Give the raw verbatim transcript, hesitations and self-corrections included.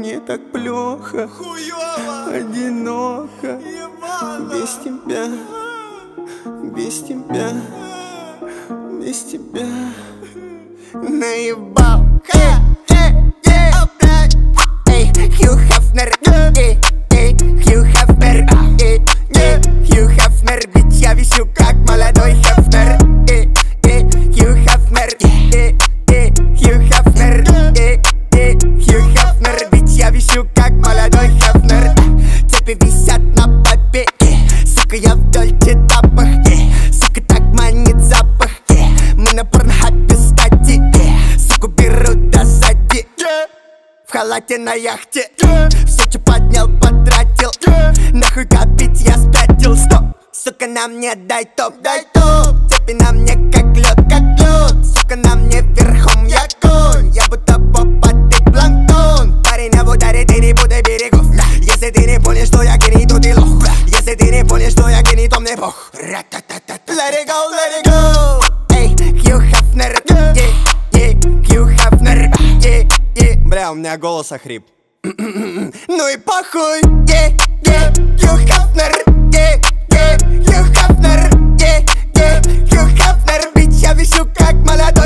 мне так плохо, хуёво, одиноко, ебано. без тебя, без тебя, без тебя. Наебал, ха, э, э, опять. Эй, Хью Хафнер, эй, эй, Хью Хафнер, эй, эй, Хью Хафнер, ведь я висю как молодой Хафнер. Эй, эй, Хью Хафнер, эй, эй, Хью Хафнер, эй, эй, Хью Хафнер, ведь я висю как молодой Хафнер. Цепи висят на побеге, сука, я в дольче тапах, сука, так манит запах. Мы на порнхабе стати, суку берут до сзади. В халате на яхте, все, что поднял, потратил. Нахуй копить, я спятил. Стоп, сука, на мне дай топ, дай топ. Цепи на мне как лед, как лед. Сука, на мне верхом я конь. Я будто попа, ты планктон. Парень в ударе, ты не буду берегов. Если ты не понял, что я гений, то ты лох. Если ты не понял, что я гений, то мне бог. Let it go, let it go. Эй, Хью Хафнер, ей, ей, Хью Хафнер, ей, ей. Бля, у меня голос охрип. Ну и похуй, ей, ей, Хью Хафнер, ей, ей, Хью Хафнер, ей, ей, Хью Хафнер, ведь я вижу как молодой.